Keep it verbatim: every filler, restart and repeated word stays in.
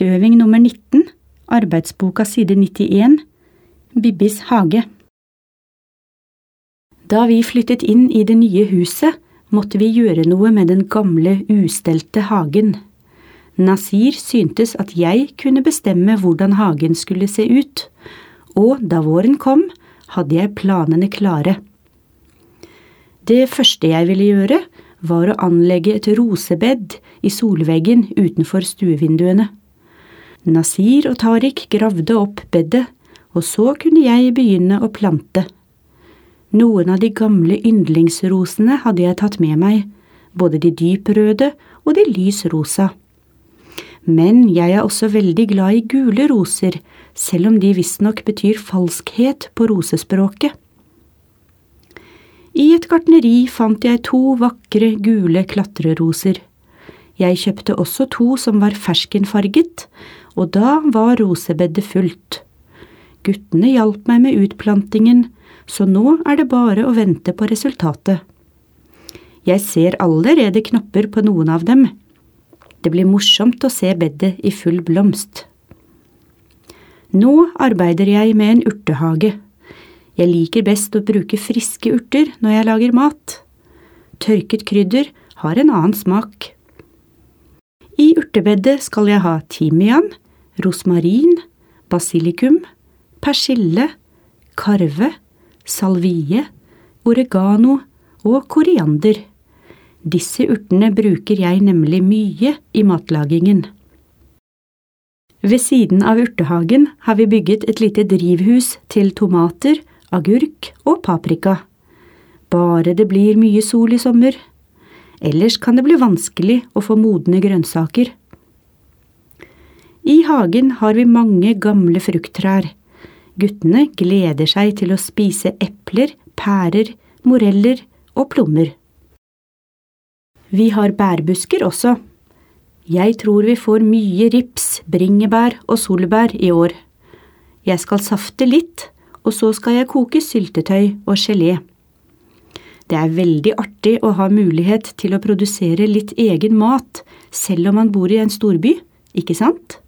Øving nummer nitten, arbeidsboka side nittien, Bibbis hage. Da vi flyttet inn i det nye huset, måtte vi gjøre noe med den gamle, ustelte hagen. Nasir syntes at jeg kunne bestemme hvordan hagen skulle se ut, og da våren kom, hadde jeg planene klare. Det første jeg ville gjøre, var å anlegge et rosebed i solveggen utenfor stuevinduene. Nasir og Tariq gravde opp bedet, og så kunne jeg begynne å plante. Noen av de gamle yndlingsrosene hadde jeg tatt med meg, både de dyprøde og de lysrosa. Men jeg er også veldig glad i gule roser, selv om de visstnok betyr falskhet på rosespråket. I et gartneri fant jeg to vakre gule klatreroser. Jeg kjøpte også to som var ferskenfarget, og da var rosebedet fullt. Guttene hjalp meg med utplantingen, så nå er det bare å vente på resultatet. Jeg ser allerede knopper på noen av dem. Det blir morsomt å se bedet i full blomst. Nå arbeider jeg med en urtehage. Jeg liker best å bruke friske urter når jeg lager mat. Tørket krydder har en annen smak. I urtebedet skal jeg ha timian, rosmarin, basilikum, persille, karve, salvie, oregano og koriander. Disse urtene bruker jeg nemlig mye i matlagingen. Ved siden av urtehagen har vi bygget et lite drivhus til tomater, agurk og paprika. Bare det blir mye sol i sommer. Ellers kan det bli vanskelig å få modne grønnsaker. I hagen har vi mange gamle frukttrær. Guttene gleder seg til å spise epler, pærer, moreller og plommer. Vi har bærbusker også. Jeg tror vi får mye rips, bringebær og solbær i år. Jeg skal safte litt, og så skal jeg koke syltetøy og gelé. Det er veldig artig å ha mulighet til å produsere litt egen mat, selv om man bor i en storby, ikke sant?